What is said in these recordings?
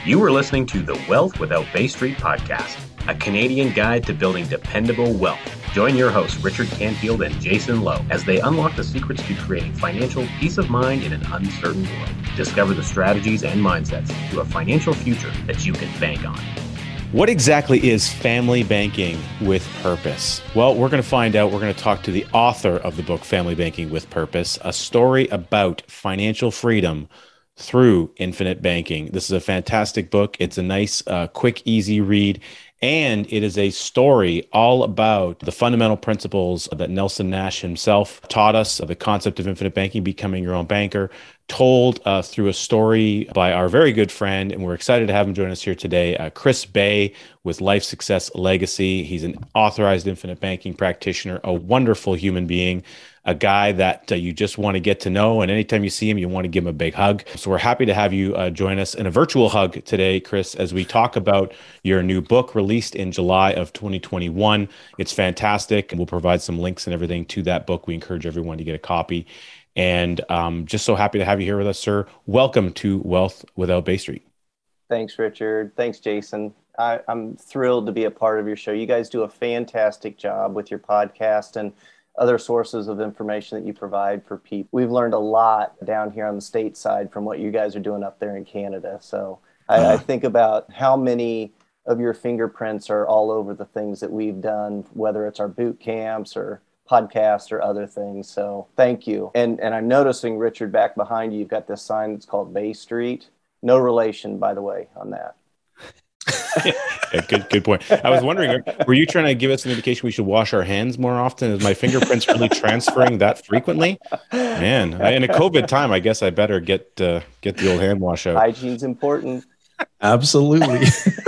You are listening to the Wealth Without Bay Street podcast, a Canadian guide to building dependable wealth. Join your hosts, Richard Canfield and Jason Lowe, as they unlock the secrets to creating financial peace of mind in an uncertain world. Discover the strategies and mindsets to a financial future that you can bank on. What exactly is family banking with purpose? Well, we're going to find out. We're going to talk to the author of the book, Family Banking with Purpose, a story about financial freedom through infinite banking. This is a fantastic book. It's a nice, quick, easy read. And it is a story all about the fundamental principles that Nelson Nash himself taught us, the concept of infinite banking, becoming your own banker, told through a story by our very good friend. And we're excited to have him join us here today, Chris Bay with Life Success Legacy. He's an authorized infinite banking practitioner, a wonderful human being, a guy that you just want to get to know. And anytime you see him, you want to give him a big hug. So we're happy to have you join us in a virtual hug today, Chris, as we talk about your new book released in July of 2021. It's fantastic. And we'll provide some links and everything to that book. We encourage everyone to get a copy. And just so happy to have you here with us, sir. Welcome to Wealth Without Bay Street. Thanks, Richard. Thanks, Jason. I'm thrilled to be a part of your show. You guys do a fantastic job with your podcast and other sources of information that you provide for people. We've learned a lot down here on the state side from what you guys are doing up there in Canada. So I think about how many of your fingerprints are all over the things that we've done, whether it's our boot camps or podcasts or other things. So thank you. And I'm noticing, Richard, back behind you, you've got this sign that's called Bay Street. No relation, by the way, on that. Yeah, good point. I was wondering, were you trying to give us an indication we should wash our hands more often? Is my fingerprints really transferring that frequently? Man, in a COVID time, I guess I better get the old hand wash out. Hygiene's important. Absolutely.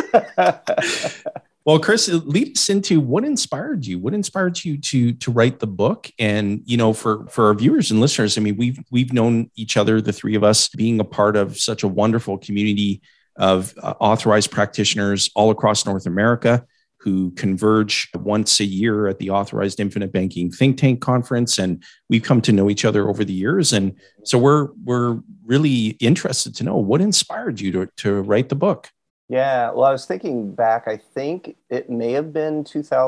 Well, Chris, lead us into what inspired you. What inspired you to write the book? And for our viewers and listeners, I mean, we've known each other, the three of us, being a part of such a wonderful community of authorized practitioners all across North America who converge once a year at the Authorized Infinite Banking Think Tank Conference. And we've come to know each other over the years. And so we're really interested to know what inspired you to write the book. Yeah, well, I was thinking back, I think it may have been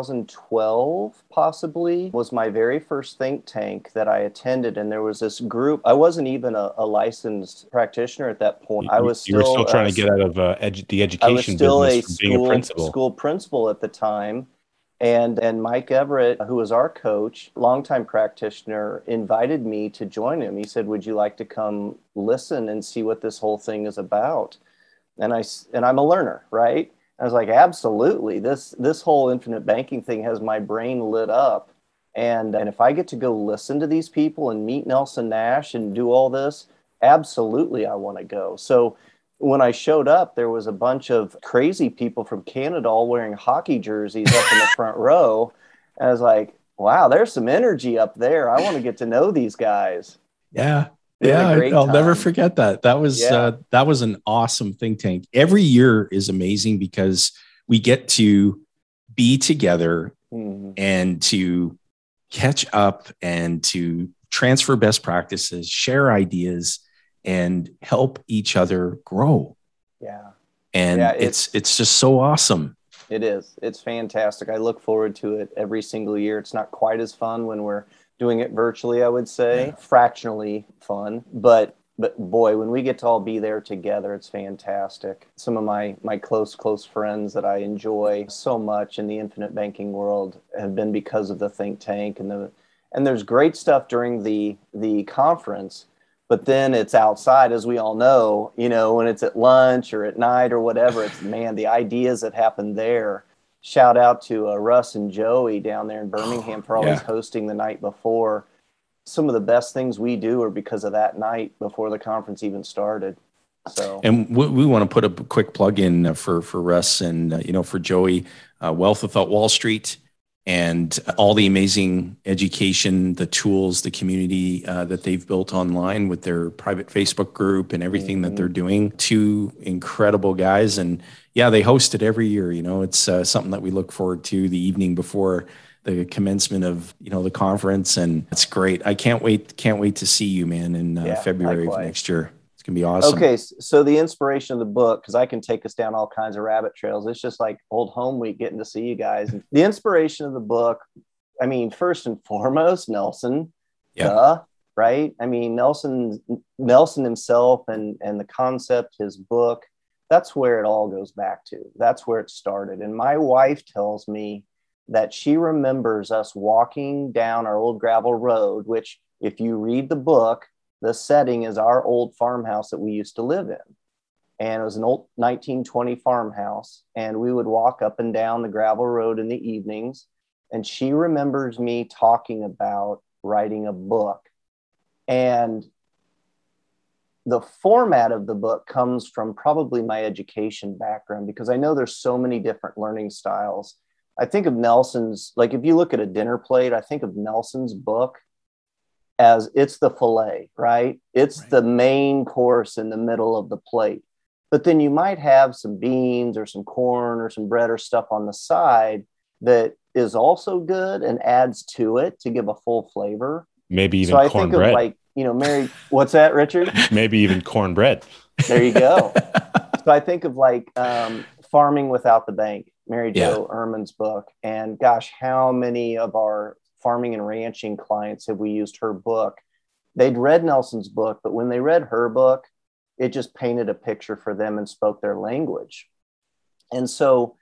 2012, possibly, was my very first think tank that I attended. And there was this group. I wasn't even a licensed practitioner at that point. You were still trying to get out of the education I was still business from being a principal. School principal at the time. And Mike Everett, who was our coach, longtime practitioner, invited me to join him. He said, "Would you like to come listen and see what this whole thing is about?" And I'm a learner, right? I was like, absolutely. This whole infinite banking thing has my brain lit up. And if I get to go listen to these people and meet Nelson Nash and do all this, absolutely, I want to go. So when I showed up, there was a bunch of crazy people from Canada all wearing hockey jerseys up in the front row. And I was like, wow, there's some energy up there. I want to get to know these guys. Yeah. Yeah, I'll never forget that. That was an awesome think tank. Every year is amazing because we get to be together and to catch up and to transfer best practices, share ideas, and help each other grow. Yeah. And it's just so awesome. It is. It's fantastic. I look forward to it every single year. It's not quite as fun when we're doing it virtually, I would say, fractionally fun. But boy, when we get to all be there together, it's fantastic. Some of my close friends that I enjoy so much in the infinite banking world have been because of the think tank. And there's great stuff during the conference, but then it's outside, as we all know, when it's at lunch or at night or whatever, it's, man, the ideas that happen there. Shout out to Russ and Joey down there in Birmingham for always hosting the night before. Some of the best things we do are because of that night before the conference even started. So, and we want to put a quick plug in for Russ and for Joey, Wealth Without Wall Street, and all the amazing education, the tools, the community that they've built online with their private Facebook group and everything that they're doing. Two incredible guys. And yeah, they host it every year. It's something that we look forward to the evening before the commencement of, the conference. And it's great. I can't wait to see you, man, in February of next year. It's going to be awesome. Okay. So the inspiration of the book, because I can take us down all kinds of rabbit trails. It's just like old home week getting to see you guys. And the inspiration of the book, I mean, first and foremost, Nelson, right? I mean, Nelson himself and the concept, his book, that's where it all goes back to. That's where it started. And my wife tells me that she remembers us walking down our old gravel road, which if you read the book, the setting is our old farmhouse that we used to live in. And it was an old 1920 farmhouse. And we would walk up and down the gravel road in the evenings. And she remembers me talking about writing a book. And the format of the book comes from probably my education background, because I know there's so many different learning styles. I think of Nelson's, like if you look at a dinner plate, I think of Nelson's book as it's the fillet, right? It's the main course in the middle of the plate. But then you might have some beans or some corn or some bread or stuff on the side that is also good and adds to it to give a full flavor. Maybe even so I cornbread. think of like, Mary, what's that, Richard? Maybe even cornbread. There you go. So I think of like Farming Without the Bank, Mary Jo Ehrman's book. And gosh, how many of our farming and ranching clients have we used her book? They'd read Nelson's book, but when they read her book, it just painted a picture for them and spoke their language. And so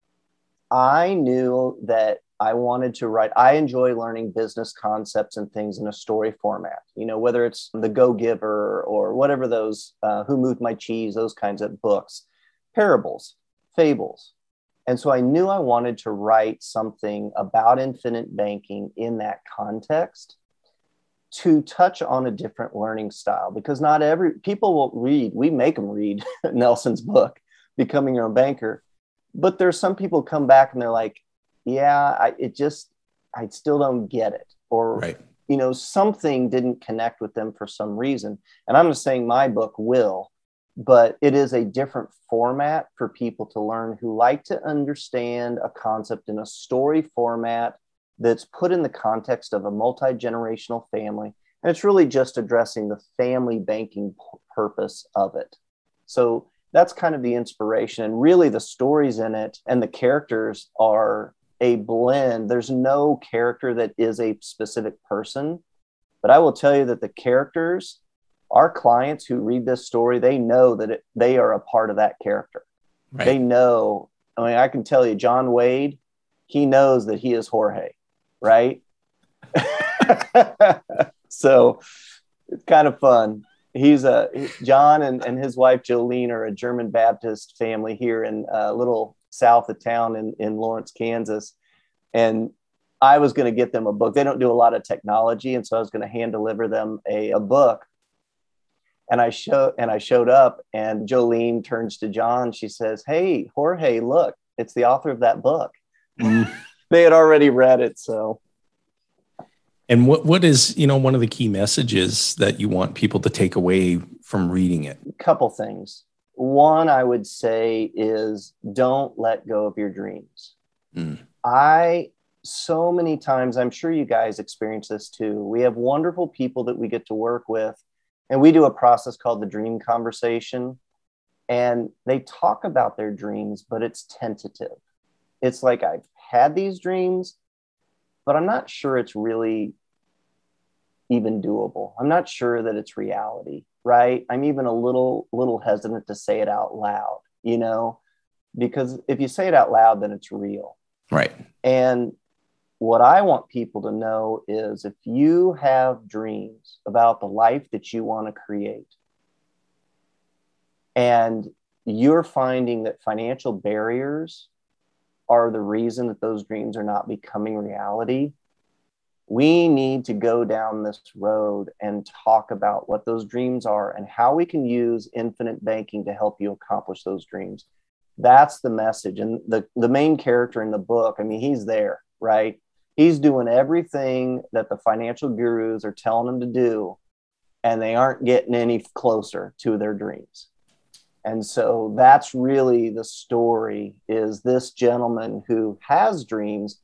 I knew that I wanted to write. I enjoy learning business concepts and things in a story format, whether it's The Go-Giver or whatever those, Who Moved My Cheese, those kinds of books, parables, fables. And so I knew I wanted to write something about infinite banking in that context to touch on a different learning style, because not every people will read. We make them read Nelson's book, Becoming Your Own Banker. But there's some people come back and they're like, I still don't get it. Or, something didn't connect with them for some reason. And I'm not saying my book will, but it is a different format for people to learn who like to understand a concept in a story format that's put in the context of a multi-generational family. And it's really just addressing the family banking purpose of it. So that's kind of the inspiration. And really the stories in it and the characters are a blend. There's no character that is a specific person, but I will tell you that the characters, our clients who read this story, they know that they are a part of that character. Right. They know. I mean, I can tell you, John Wade, he knows that he is Jorge, right? So it's kind of fun. John and his wife Jolene are a German Baptist family here in a little south of town in Lawrence, Kansas. And I was going to get them a book. They don't do a lot of technology. And so I was going to hand deliver them a book. And I showed up, and Jolene turns to John. She says, "Hey, Jorge, look, it's the author of that book." They had already read it. So. And what is, one of the key messages that you want people to take away from reading it? A couple things. One, I would say, is don't let go of your dreams. So many times, I'm sure you guys experience this too. We have wonderful people that we get to work with, and we do a process called the Dream Conversation. And they talk about their dreams, but it's tentative. It's like, I've had these dreams, but I'm not sure it's really even doable. I'm not sure that it's reality, right? I'm even a little hesitant to say it out loud, because if you say it out loud, then it's real. Right. And what I want people to know is, if you have dreams about the life that you want to create, and you're finding that financial barriers are the reason that those dreams are not becoming reality, we need to go down this road and talk about what those dreams are and how we can use infinite banking to help you accomplish those dreams. That's the message. And the main character in the book, I mean, he's there, right? He's doing everything that the financial gurus are telling him to do, and they aren't getting any closer to their dreams. And so that's really the story, is this gentleman who has dreams,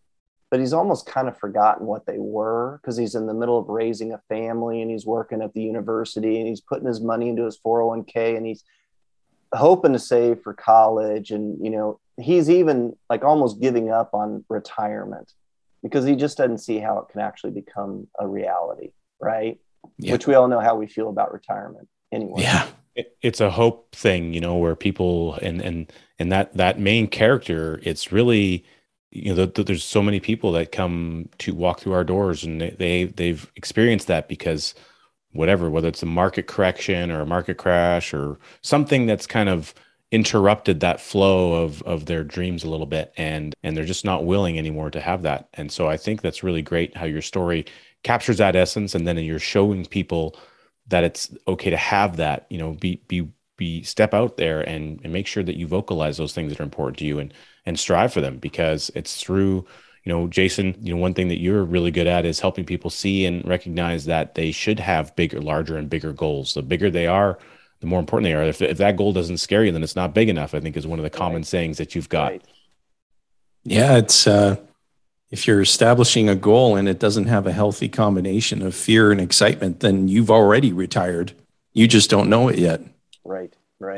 but he's almost kind of forgotten what they were because he's in the middle of raising a family and he's working at the university and he's putting his money into his 401k and he's hoping to save for college. And, you know, he's even like almost giving up on retirement because he just doesn't see how it can actually become a reality. Right. Yeah. Which we all know how we feel about retirement anyway. Yeah. It's a hope thing, you know, where people and that main character, it's really, you know, there's so many people that come to walk through our doors and they've experienced that because whether it's a market correction or a market crash or something that's kind of interrupted that flow of their dreams a little bit, and they're just not willing anymore to have that. And so I think that's really great how your story captures that essence, and then you're showing people that it's okay to have that, you know, be step out there and make sure that you vocalize those things that are important to you and strive for them, because it's through, you know, Jason, you know, one thing that you're really good at is helping people see and recognize that they should have bigger, larger and bigger goals. The bigger they are, the more important they are. If that goal doesn't scare you, then it's not big enough, I think is one of the common sayings that you've got. Right. Yeah, it's if you're establishing a goal and it doesn't have a healthy combination of fear and excitement, then you've already retired. You just don't know it yet. Right.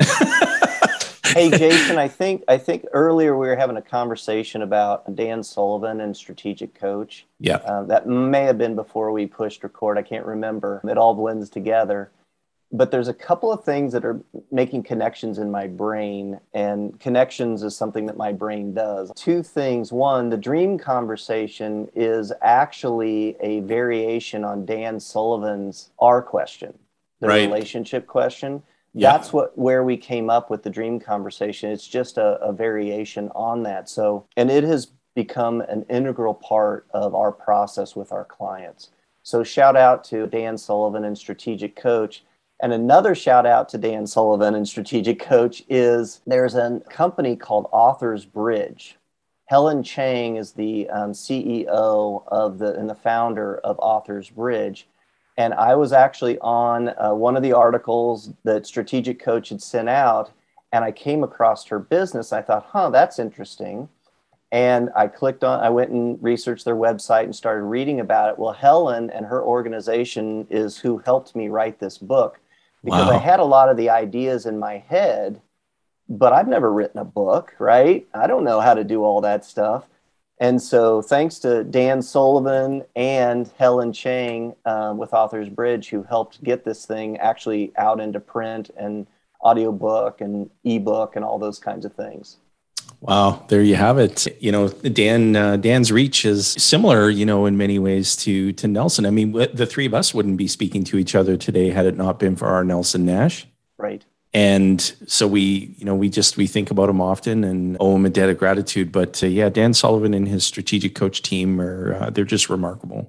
Hey, Jason, I think earlier we were having a conversation about Dan Sullivan and Strategic Coach. Yeah. That may have been before we pushed record. I can't remember. It all blends together. But there's a couple of things that are making connections in my brain, and connections is something that my brain does. Two things. One, the dream conversation is actually a variation on Dan Sullivan's R question, the relationship question. Yeah. That's where we came up with the dream conversation. It's just a variation on that. So, and it has become an integral part of our process with our clients. So shout out to Dan Sullivan and Strategic Coach. And another shout out to Dan Sullivan and Strategic Coach is there's a company called Authors Bridge. Helen Chang is the CEO and the founder of Authors Bridge. And I was actually on one of the articles that Strategic Coach had sent out, and I came across her business. I thought, that's interesting. And I went and researched their website and started reading about it. Well, Helen and her organization is who helped me write this book, because I had a lot of the ideas in my head, but I've never written a book, right? I don't know how to do all that stuff. And so thanks to Dan Sullivan and Helen Chang with Authors Bridge, who helped get this thing actually out into print and audiobook and ebook and all those kinds of things. Wow, there you have it. You know, Dan's reach is similar, you know, in many ways to Nelson. I mean, the three of us wouldn't be speaking to each other today had it not been for our Nelson Nash. Right. And so we think about him often and owe him a debt of gratitude. But Dan Sullivan and his Strategic Coach team they're just remarkable.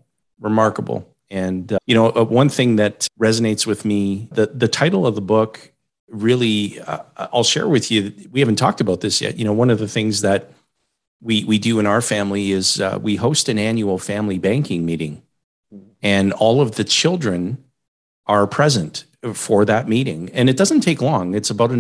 And one thing that resonates with me, the title of the book. Really, I'll share with you, we haven't talked about this yet. You know, one of the things that we do in our family is we host an annual family banking meeting, and all of the children are present for that meeting. And it doesn't take long. It's about a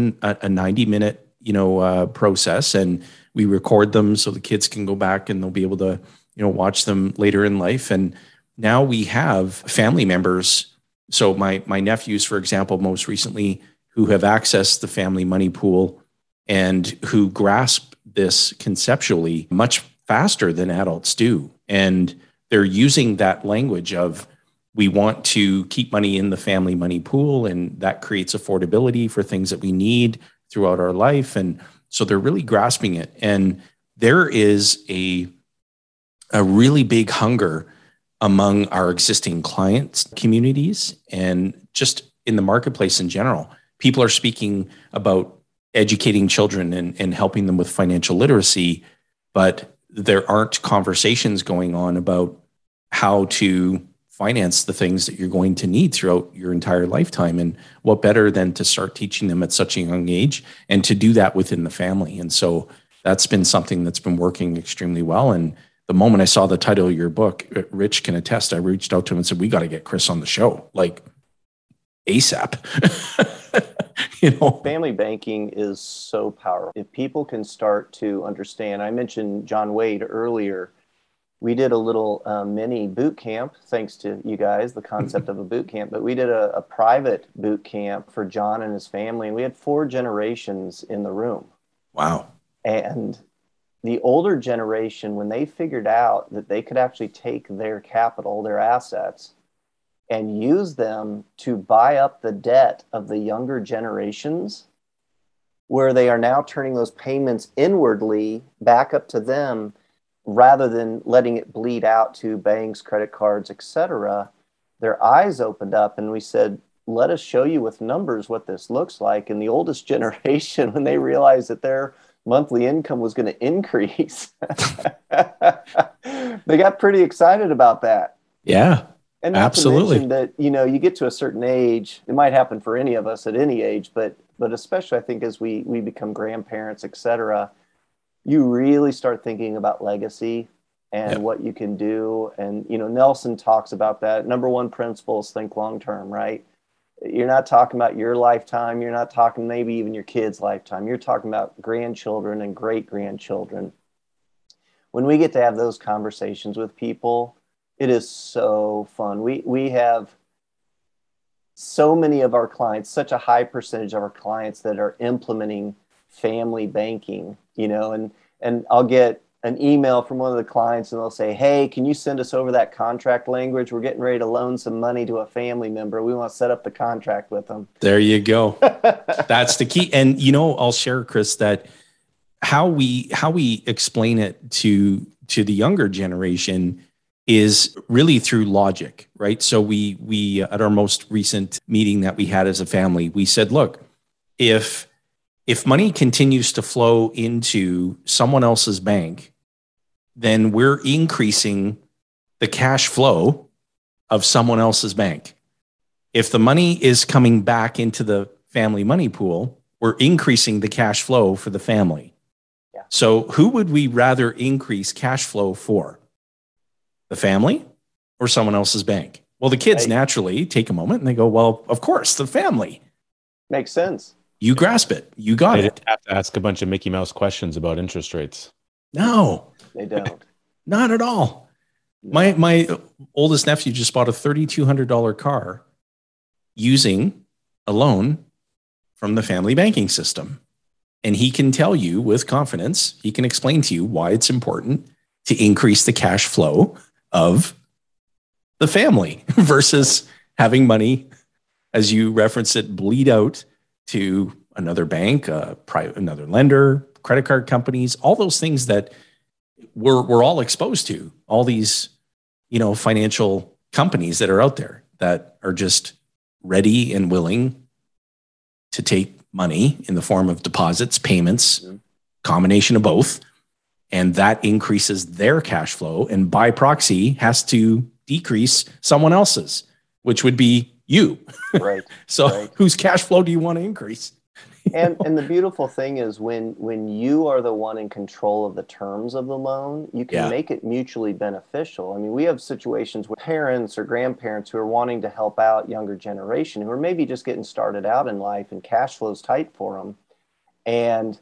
90-minute, process, and we record them so the kids can go back and they'll be able to, watch them later in life. And now we have family members. So my nephews, for example, most recently, who have accessed the family money pool and who grasp this conceptually much faster than adults do. And they're using that language of, we want to keep money in the family money pool, and that creates affordability for things that we need throughout our life. And so they're really grasping it. And there is a really big hunger among our existing clients, communities, and just in the marketplace in general. People are speaking about educating children and helping them with financial literacy, but there aren't conversations going on about how to finance the things that you're going to need throughout your entire lifetime. And what better than to start teaching them at such a young age and to do that within the family. And so that's been something that's been working extremely well. And the moment I saw the title of your book, Rich can attest, I reached out to him and said, we got to get Chris on the show, like ASAP. Family banking is so powerful. If people can start to understand, I mentioned John Wade earlier, we did a little mini boot camp, thanks to you guys, the concept of a boot camp. But we did a private boot camp for John and his family, and we had 4 generations in the room. Wow. And the older generation, when they figured out that they could actually take their capital, their assets, and use them to buy up the debt of the younger generations, where they are now turning those payments inwardly back up to them, rather than letting it bleed out to banks, credit cards, etc., their eyes opened up, and we said, let us show you with numbers what this looks like. And the oldest generation, when they realized that their monthly income was going to increase, they got pretty excited about that. Yeah, and not absolutely. to mention that, you get to a certain age, it might happen for any of us at any age, but especially I think as we become grandparents, etc., you really start thinking about legacy and what you can do. And, Nelson talks about that. Number one principle is think long-term, right? You're not talking about your lifetime. You're not talking maybe even your kid's lifetime. You're talking about grandchildren and great-grandchildren. When we get to have those conversations with people, it is so fun. We have so many of our clients, such a high percentage of our clients that are implementing family banking, and I'll get an email from one of the clients and they'll say, hey, can you send us over that contract language? We're getting ready to loan some money to a family member. We want to set up the contract with them. There you go. That's the key. And, I'll share, Chris, that how we explain it to the younger generation is really through logic, right? So we at our most recent meeting that we had as a family, we said, look, if money continues to flow into someone else's bank, then we're increasing the cash flow of someone else's bank. If the money is coming back into the family money pool, we're increasing the cash flow for the family. Yeah. So who would we rather increase cash flow for? The family or someone else's bank? Well, the kids naturally take a moment and they go, well, of course, the family. Makes sense. You grasp it. You got They it. didn't have to ask a bunch of Mickey Mouse questions about interest rates. No, they don't. Not at all. No. My oldest nephew just bought a $3,200 car using a loan from the family banking system. And he can tell you with confidence, he can explain to you why it's important to increase the cash flow of the family versus having money, as you reference it, bleed out to another bank, another lender, credit card companies, all those things that we're all exposed to, all these, financial companies that are out there that are just ready and willing to take money in the form of deposits, payments, combination of both. And that increases their cash flow and by proxy has to decrease someone else's, which would be you. Right. So whose cash flow do you want to increase? And the beautiful thing is when you are the one in control of the terms of the loan, you can make it mutually beneficial. I mean, we have situations with parents or grandparents who are wanting to help out younger generation who are maybe just getting started out in life and cash flow's tight for them. And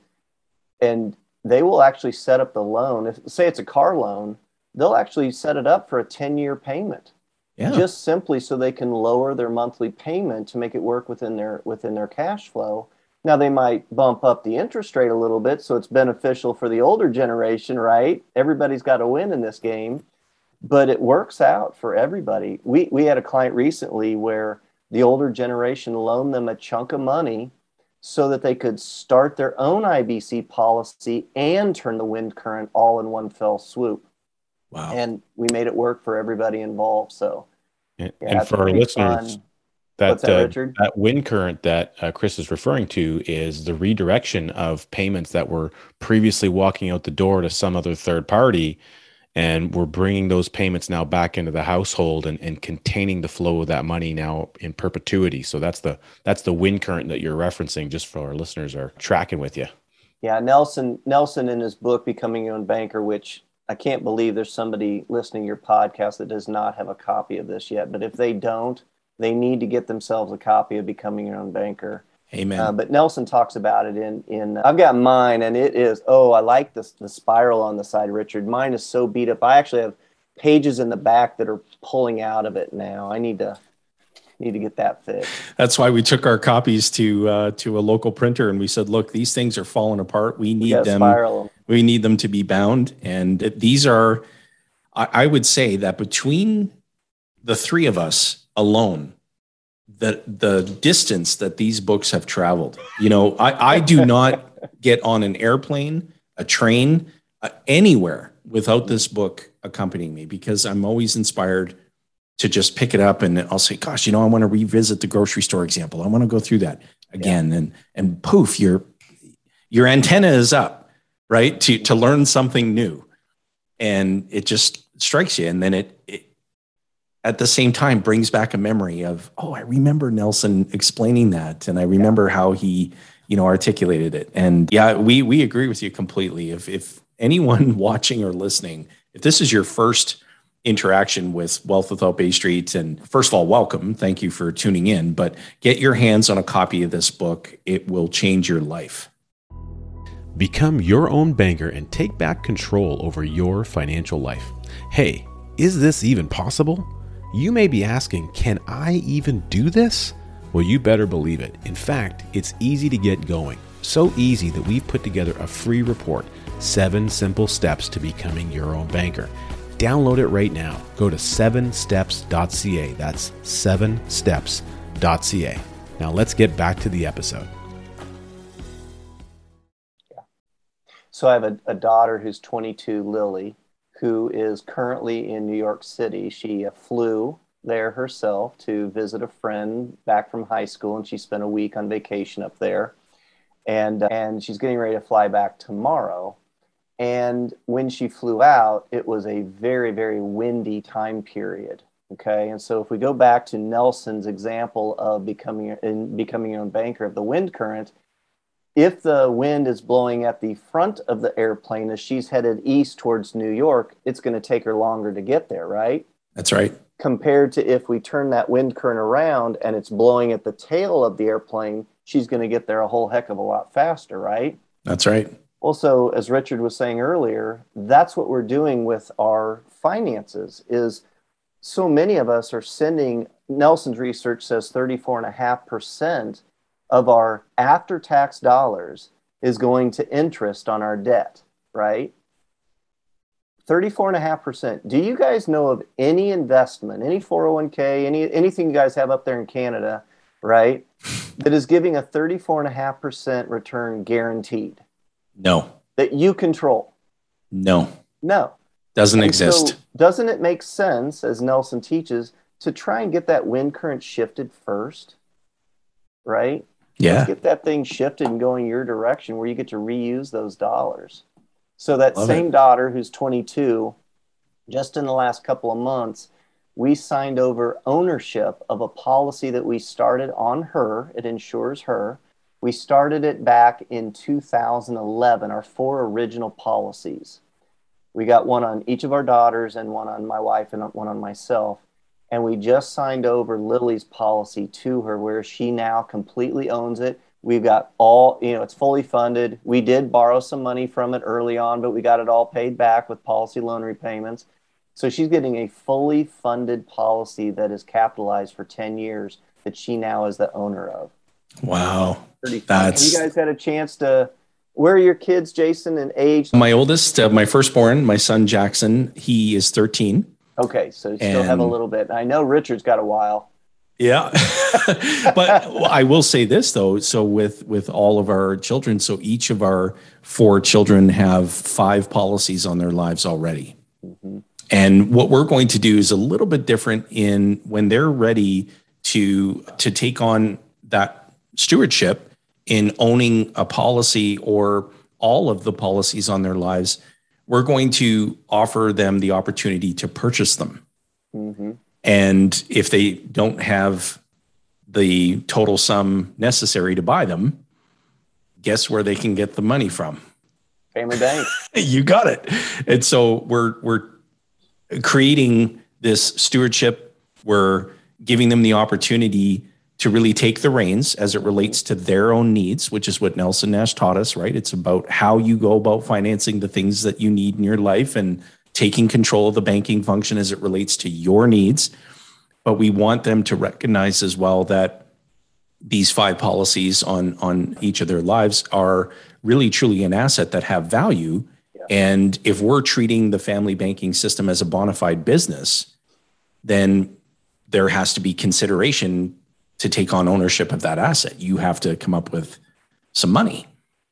they will actually set up the loan. If say it's a car loan, they'll actually set it up for a 10-year payment. Yeah. Just simply so they can lower their monthly payment to make it work within their cash flow. Now, they might bump up the interest rate a little bit, so it's beneficial for the older generation, right? Everybody's got to win in this game, but it works out for everybody. We had a client recently where the older generation loaned them a chunk of money so that they could start their own IBC policy and turn the wind current all in one fell swoop. Wow. And we made it work for everybody involved. So, and for our listeners, that wind current that Chris is referring to is the redirection of payments that were previously walking out the door to some other third party. And we're bringing those payments now back into the household and containing the flow of that money now in perpetuity. So that's the wind current that you're referencing, just for our listeners are tracking with you. Yeah. Nelson in his book, Becoming Your Own Banker, which I can't believe there's somebody listening to your podcast that does not have a copy of this yet. But if they don't, they need to get themselves a copy of Becoming Your Own Banker. Amen. But Nelson talks about it in I've got mine, and it is, I like the spiral on the side, Richard. Mine is so beat up. I actually have pages in the back that are pulling out of it now. I need to get that fixed. That's why we took our copies to a local printer and we said, look, these things are falling apart. We need them. Spiral them. We need them to be bound. And these are, I would say that between the three of us alone, the distance that these books have traveled, I do not get on an airplane, a train, anywhere without this book accompanying me, because I'm always inspired to just pick it up and I'll say, gosh, I want to revisit the grocery store example. I want to go through that again. And poof, your antenna is up, right? To learn something new. And it just strikes you. And then it at the same time brings back a memory of, I remember Nelson explaining that. And I remember how he, articulated it. And we agree with you completely. If anyone watching or listening, if this is your first interaction with Wealth Without Bay Street, and first of all, welcome. Thank you for tuning in, but get your hands on a copy of this book. It will change your life. Become your own banker and take back control over your financial life. Hey, is this even possible? You may be asking, can I even do this? Well, you better believe it. In fact, it's easy to get going. So easy that we've put together a free report, 7 simple steps to becoming your own banker. Download it right now. Go to 7steps.ca. That's 7steps.ca. Now let's get back to the episode. So I have a daughter who's 22, Lily, who is currently in New York City. She flew there herself to visit a friend back from high school, and she spent a week on vacation up there. And she's getting ready to fly back tomorrow. And when she flew out, it was a very, very windy time period. Okay. And so if we go back to Nelson's example of becoming your own banker of the wind current, if the wind is blowing at the front of the airplane as she's headed east towards New York, it's going to take her longer to get there, right? That's right. Compared to if we turn that wind current around and it's blowing at the tail of the airplane, she's going to get there a whole heck of a lot faster, right? That's right. Also, as Richard was saying earlier, that's what we're doing with our finances. Is so many of us are sending, Nelson's research says 34.5% of our after-tax dollars is going to interest on our debt, right? 34.5%. Do you guys know of any investment, any 401k, anything you guys have up there in Canada, right, that is giving a 34.5% return guaranteed? No. That you control? No. Doesn't exist. So doesn't it make sense, as Nelson teaches, to try and get that wind current shifted first, right? Yeah. Let's get that thing shifted and going your direction where you get to reuse those dollars. So that same daughter who's 22, just in the last couple of months, we signed over ownership of a policy that we started on her. It insures her. We started it back in 2011, our 4 original policies. We got one on each of our daughters and one on my wife and one on myself. And we just signed over Lily's policy to her, where she now completely owns it. We've got all, it's fully funded. We did borrow some money from it early on, but we got it all paid back with policy loan repayments. So she's getting a fully funded policy that is capitalized for 10 years that she now is the owner of. Wow. Pretty fun. Have you guys had a chance to, where are your kids, Jason, in age? My oldest, my firstborn, my son, Jackson, he is 13. Okay, so you still have a little bit. I know Richard's got a while. Yeah. But I will say this, though. So with all of our children, so each of our 4 children have 5 policies on their lives already. Mm-hmm. And what we're going to do is a little bit different in when they're ready to take on that stewardship in owning a policy or all of the policies on their lives. We're going to offer them the opportunity to purchase them. Mm-hmm. And if they don't have the total sum necessary to buy them, guess where they can get the money from? Family Bank. You got it. And so we're creating this stewardship. We're giving them the opportunity to really take the reins as it relates to their own needs, which is what Nelson Nash taught us, right? It's about how you go about financing the things that you need in your life and taking control of the banking function as it relates to your needs. But we want them to recognize as well that these 5 policies on each of their lives are really truly an asset that have value. Yeah. And if we're treating the family banking system as a bona fide business, then there has to be consideration to take on ownership of that asset. You have to come up with some money.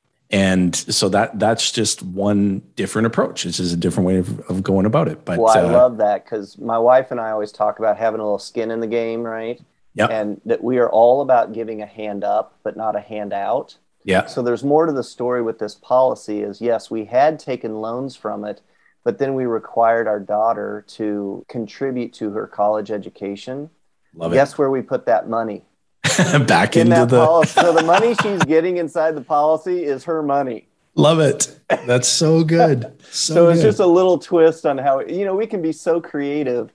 And so that's just one different approach. This is a different way of going about it. But well, I love that, because my wife and I always talk about having a little skin in the game, right? Yeah. And that we are all about giving a hand up, but not a hand out. Yeah. So there's more to the story with this policy is, yes, we had taken loans from it, but then we required our daughter to contribute to her college education. Love it. Guess where we put that money? Back into the policy. So the money she's getting inside the policy is her money. Love it. That's so good. So it's just a little twist on how, we can be so creative,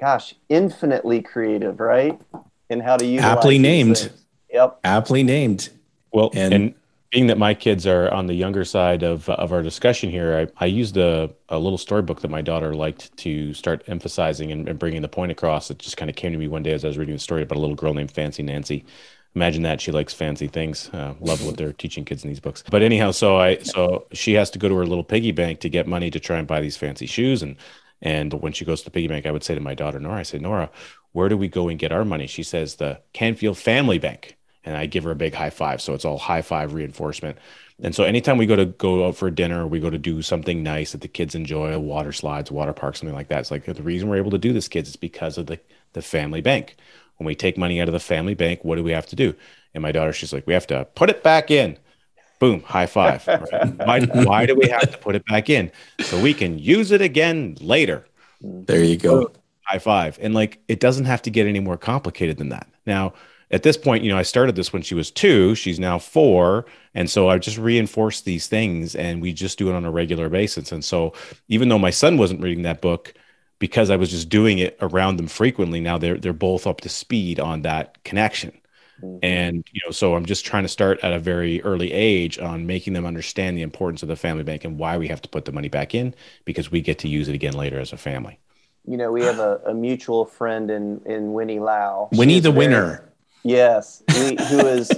infinitely creative, right? In how to use aptly named. Things. Yep. Aptly named. Well, and being that my kids are on the younger side of our discussion here, I used a little storybook that my daughter liked to start emphasizing and bringing the point across. It just kind of came to me one day as I was reading a story about a little girl named Fancy Nancy. Imagine that. She likes fancy things. Love what they're teaching kids in these books. But anyhow, so she has to go to her little piggy bank to get money to try and buy these fancy shoes. And when she goes to the piggy bank, I would say to my daughter, Nora, I say, Nora, where do we go and get our money? She says, the Canfield Family Bank. And I give her a big high five. So it's all high five reinforcement. And so anytime we go out for dinner, we go to do something nice that the kids enjoy, water slides, water park, something like that. It's like, the reason we're able to do this, kids, is because of the family bank. When we take money out of the family bank, what do we have to do? And my daughter, she's like, we have to put it back in. Boom, high five. Right? Why do we have to put it back in? So we can use it again later. There you go. Boom, high five. And it doesn't have to get any more complicated than that. Now, at this point, I started this when she was 2. She's now 4. And so I just reinforced these things, and we just do it on a regular basis. And so even though my son wasn't reading that book, because I was just doing it around them frequently, now they're both up to speed on that connection. Mm-hmm. And, so I'm just trying to start at a very early age on making them understand the importance of the family bank and why we have to put the money back in, because we get to use it again later as a family. We have a mutual friend in Winnie Lau. Winnie the winner. Yes, who is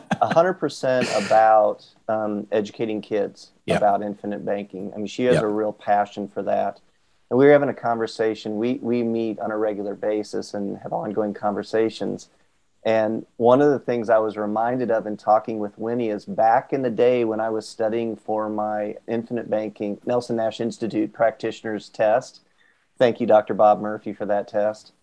100% about educating kids about infinite banking. I mean, she has a real passion for that. And we were having a conversation. We meet on a regular basis and have ongoing conversations. And one of the things I was reminded of in talking with Winnie is back in the day when I was studying for my infinite banking Nelson Nash Institute practitioner's test. Thank you, Dr. Bob Murphy, for that test.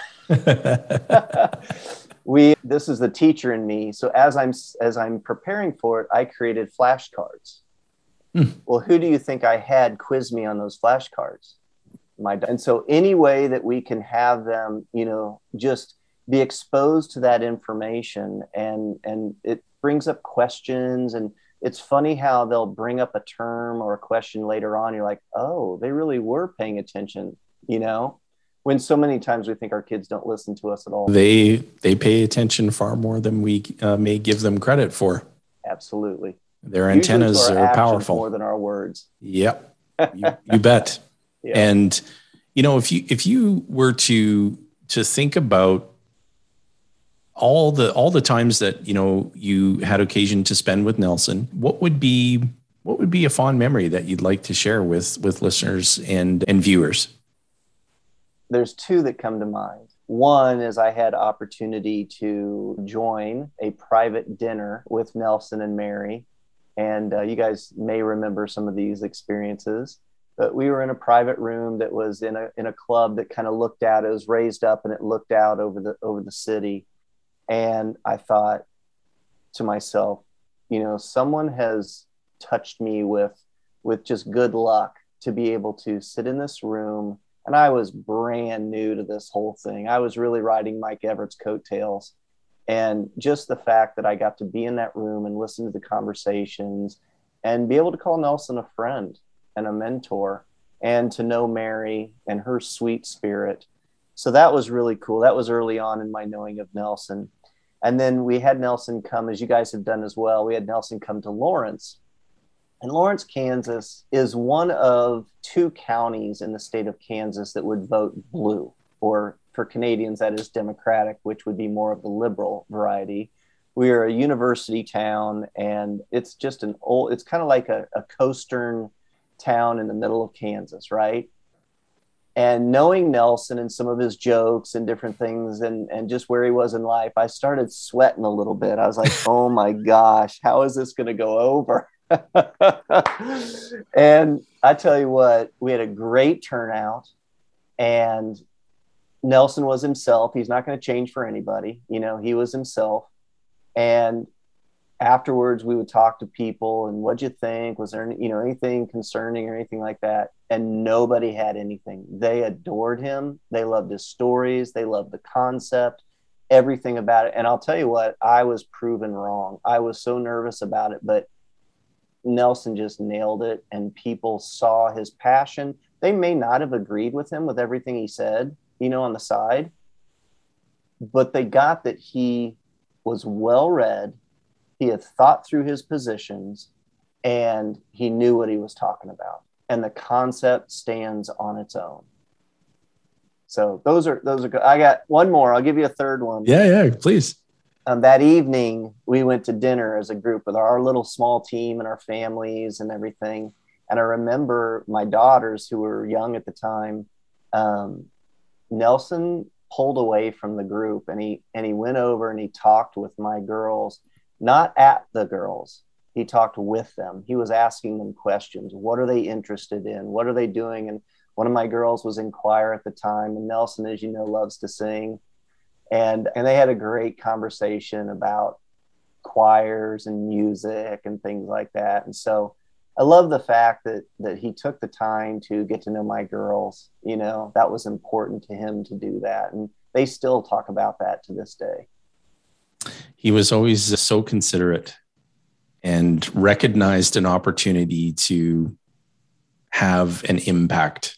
This is the teacher in me. So as I'm preparing for it, I created flashcards. Well, who do you think I had quiz me on those flashcards? And so any way that we can have them, just be exposed to that information, and it brings up questions. And it's funny how they'll bring up a term or a question later on. You're like, oh, they really were paying attention, when so many times we think our kids don't listen to us at all. They pay attention far more than we may give them credit for. Absolutely. Their antennas are powerful. More than our words. Yep. You bet. Yeah. And, if you were to think about all the times that, you had occasion to spend with Nelson, what would be a fond memory that you'd like to share with listeners and viewers? There's 2 that come to mind. One is I had opportunity to join a private dinner with Nelson and Mary. And you guys may remember some of these experiences. But we were in a private room that was in a club that kind of looked out. It was raised up and it looked out over the city. And I thought to myself, someone has touched me with just good luck to be able to sit in this room. And I was brand new to this whole thing. I was really riding Mike Everett's coattails. And just the fact that I got to be in that room and listen to the conversations and be able to call Nelson a friend and a mentor, and to know Mary and her sweet spirit. So that was really cool. That was early on in my knowing of Nelson. And then we had Nelson come, as you guys have done as well. We had Nelson come to Lawrence. And Lawrence, Kansas is one of two counties in the state of Kansas that would vote blue, or for Canadians, that is Democratic, which would be more of the liberal variety. We are a university town, and it's just it's kind of like a coastern town in the middle of Kansas, right? And knowing Nelson and some of his jokes and different things and just where he was in life, I started sweating a little bit. I was like, oh my gosh, how is this going to go over? And I tell you what, we had a great turnout, and Nelson was himself. He's not going to change for anybody. He was himself. And afterwards we would talk to people and what'd you think? Was there, anything concerning or anything like that? And nobody had anything. They adored him. They loved his stories. They loved the concept, everything about it. And I'll tell you what, I was proven wrong. I was so nervous about it, but Nelson just nailed it, and people saw his passion. They may not have agreed with him with everything he said, on the side, but they got that he was well read. He had thought through his positions, and he knew what he was talking about. And the concept stands on its own. So those are good. I got one more. I'll give you a third one. Yeah, please. That evening, we went to dinner as a group with our little small team and our families and everything. And I remember my daughters, who were young at the time, Nelson pulled away from the group, and he went over and he talked with my girls, not at the girls. He talked with them. He was asking them questions. What are they interested in? What are they doing? And one of my girls was in choir at the time, and Nelson, as you know, loves to sing. And they had a great conversation about choirs and music and things like that. And so I love the fact that he took the time to get to know my girls. That was important to him to do that. And they still talk about that to this day. He was always so considerate and recognized an opportunity to have an impact.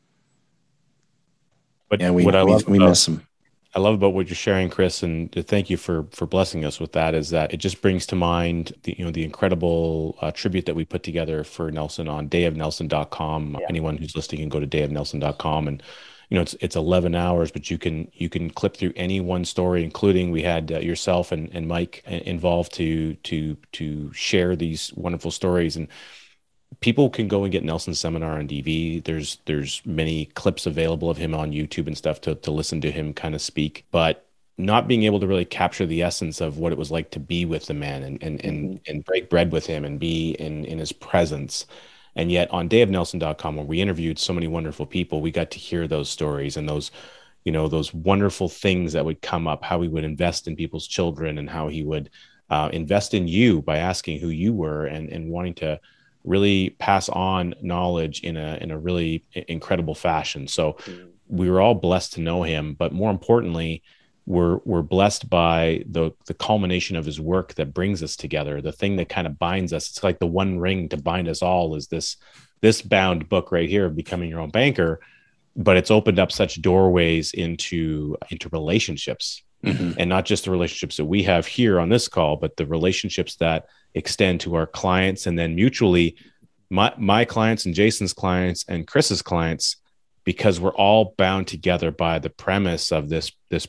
But and we miss him. I love about what you're sharing, Chris, and thank you for blessing us with that, is that it just brings to mind the incredible tribute that we put together for Nelson on dayofnelson.com. Yeah. Anyone who's listening can go to dayofnelson.com, and it's 11 hours, but you can clip through any one story, including we had yourself and Mike involved to share these wonderful stories. And people can go and get Nelson's seminar on DV. There's many clips available of him on YouTube and stuff to listen to him kind of speak, but not being able to really capture the essence of what it was like to be with the man and break bread with him and be in his presence. And yet on dayofnelson.com, where we interviewed so many wonderful people, we got to hear those stories and those wonderful things that would come up, how he would invest in people's children and how he would invest in you by asking who you were and wanting to really pass on knowledge in a really incredible fashion. So we were all blessed to know him, but more importantly, we're blessed by the culmination of his work that brings us together. The thing that kind of binds us. It's like the one ring to bind us all is this bound book right here of Becoming Your Own Banker, but it's opened up such doorways into relationships. Mm-hmm. And not just the relationships that we have here on this call, but the relationships that extend to our clients, and then mutually my clients and Jason's clients and Chris's clients, because we're all bound together by the premise of this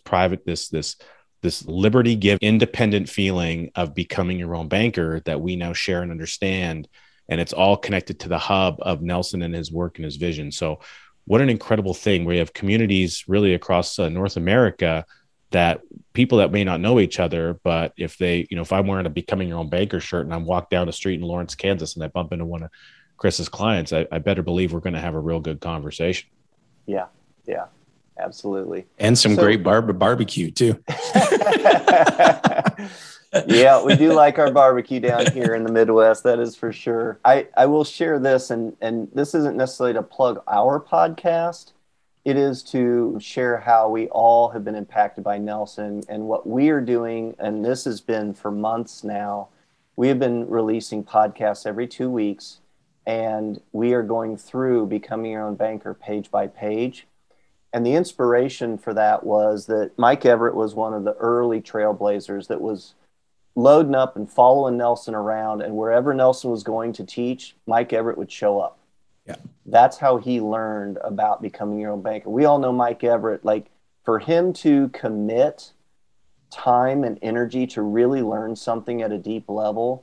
liberty give independent feeling of becoming your own banker that we now share and understand. And it's all connected to the hub of Nelson and his work and his vision. So what an incredible thing. We have communities really across North America, that people that may not know each other, but if they, if I'm wearing a Becoming Your Own Banker shirt and I'm walked down a street in Lawrence, Kansas, and I bump into one of Chris's clients, I better believe we're going to have a real good conversation. Yeah, absolutely. And some great barbecue too. Yeah, we do like our barbecue down here in the Midwest. That is for sure. I will share this, and this isn't necessarily to plug our podcast. It is to share how we all have been impacted by Nelson and what we are doing. And this has been for months now. We have been releasing podcasts every 2 weeks, and we are going through Becoming Your Own Banker page by page. And the inspiration for that was that Mike Everett was one of the early trailblazers that was loading up and following Nelson around, and wherever Nelson was going to teach, Mike Everett would show up. Yeah. That's how he learned about becoming your own banker. We all know Mike Everett. Like, for him to commit time and energy to really learn something at a deep level,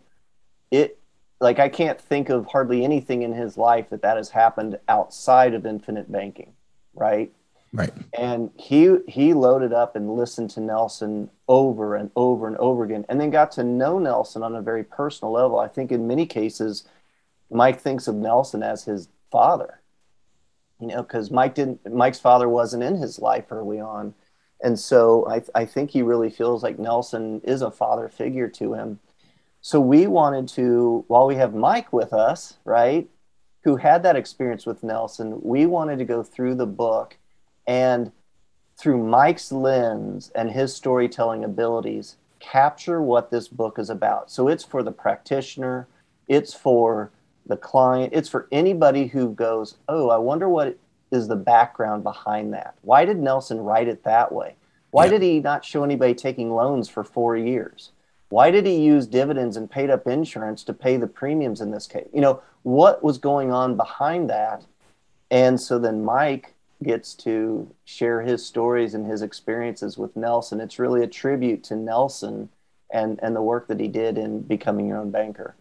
I can't think of hardly anything in his life that has happened outside of infinite banking, right? Right. And he loaded up and listened to Nelson over and over and over again, and then got to know Nelson on a very personal level. I think in many cases, Mike thinks of Nelson as his father, because Mike's father wasn't in his life early on. And so I think he really feels like Nelson is a father figure to him. So we wanted to, while we have Mike with us, right, who had that experience with Nelson, we wanted to go through the book and through Mike's lens and his storytelling abilities, capture what this book is about. So it's for the practitioner, it's for the client, it's for anybody who goes, oh, I wonder what is the background behind that. Why did Nelson write it that way? Why did he not show anybody taking loans for 4 years? Why did he use dividends and paid up insurance to pay the premiums in this case? What was going on behind that? And so then Mike gets to share his stories and his experiences with Nelson. It's really a tribute to Nelson and the work that he did in becoming your own banker.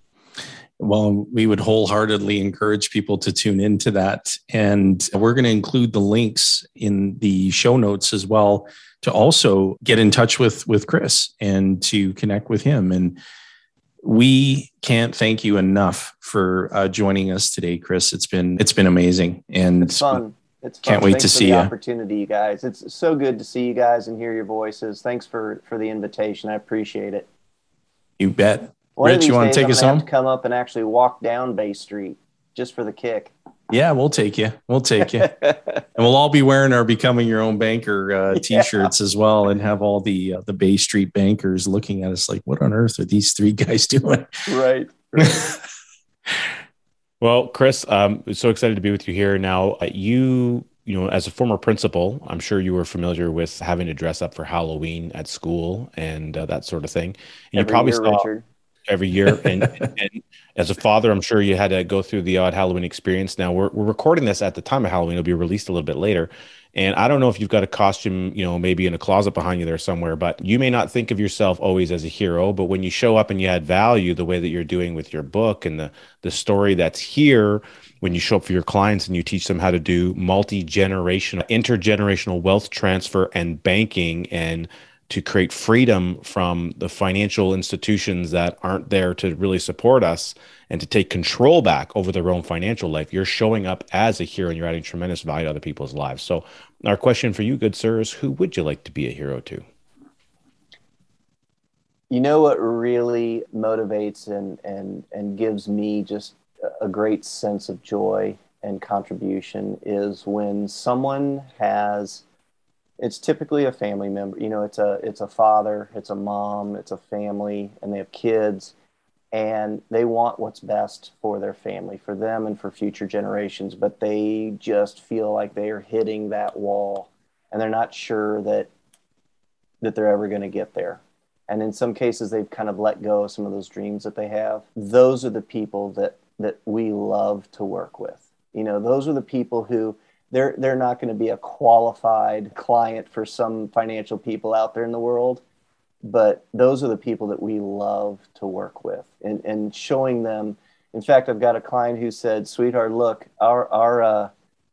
Well, we would wholeheartedly encourage people to tune into that. And we're going to include the links in the show notes as well to also get in touch with Chris and to connect with him. And we can't thank you enough for joining us today, Chris. It's been amazing. And it's fun. It's fun. Can't wait Thanks to for see the you. Opportunity, you guys. It's so good to see you guys and hear your voices. Thanks for the invitation. I appreciate it. You bet. One Rich, you want to take us home? Have to come up and actually walk down Bay Street just for the kick. Yeah, we'll take you. And we'll all be wearing our Becoming Your Own Banker T-shirts as well, and have all the Bay Street bankers looking at us like, what on earth are these three guys doing? Right. Well, Chris, I'm so excited to be with you here now. You as a former principal, I'm sure you were familiar with having to dress up for Halloween at school and that sort of thing. And you probably saw Richard. Every year. And as a father, I'm sure you had to go through the odd Halloween experience. Now we're recording this at the time of Halloween. It'll be released a little bit later. And I don't know if you've got a costume, maybe in a closet behind you there somewhere, but you may not think of yourself always as a hero, but when you show up and you add value the way that you're doing with your book and the story that's here, when you show up for your clients and you teach them how to do multi-generational, intergenerational wealth transfer and banking, and to create freedom from the financial institutions that aren't there to really support us and to take control back over their own financial life, you're showing up as a hero and you're adding tremendous value to other people's lives. So our question for you, good sir, is who would you like to be a hero to? You know what really motivates and gives me just a great sense of joy and contribution is when someone has, it's typically a family member, it's a father, it's a mom, it's a family, and they have kids, and they want what's best for their family, for them and for future generations, but they just feel like they are hitting that wall and they're not sure that they're ever going to get there. And in some cases, they've kind of let go of some of those dreams that they have. Those are the people that we love to work with. Those are the people who they're not going to be a qualified client for some financial people out there in the world, but those are the people that we love to work with and showing them. In fact, I've got a client who said, sweetheart, look, our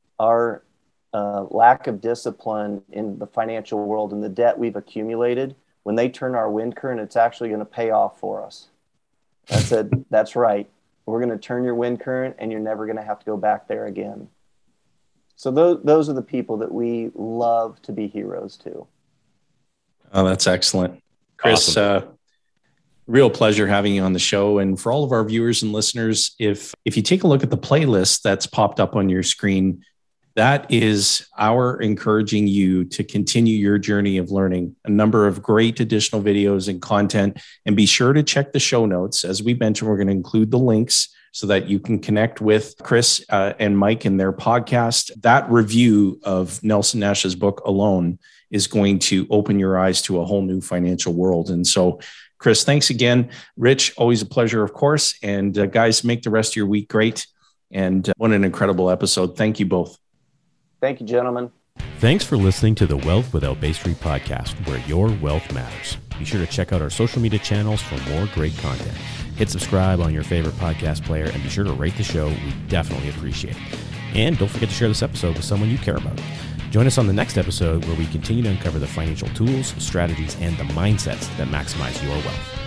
lack of discipline in the financial world and the debt we've accumulated, when they turn our wind current, it's actually going to pay off for us. I said, that's right. We're going to turn your wind current and you're never going to have to go back there again. So those are the people that we love to be heroes to. Oh, that's excellent. Chris, awesome. Real pleasure having you on the show. And for all of our viewers and listeners, if you take a look at the playlist that's popped up on your screen, that is our encouraging you to continue your journey of learning. A number of great additional videos and content. And be sure to check the show notes. As we mentioned, we're going to include the links so that you can connect with Chris and Mike in their podcast. That review of Nelson Nash's book alone is going to open your eyes to a whole new financial world. And so, Chris, thanks again. Rich, always a pleasure, of course. And guys, make the rest of your week great. And what an incredible episode. Thank you both. Thank you, gentlemen. Thanks for listening to the Wealth Without Bay Street podcast, where your wealth matters. Be sure to check out our social media channels for more great content. Hit subscribe on your favorite podcast player and be sure to rate the show. We definitely appreciate it. And don't forget to share this episode with someone you care about. Join us on the next episode where we continue to uncover the financial tools, strategies, and the mindsets that maximize your wealth.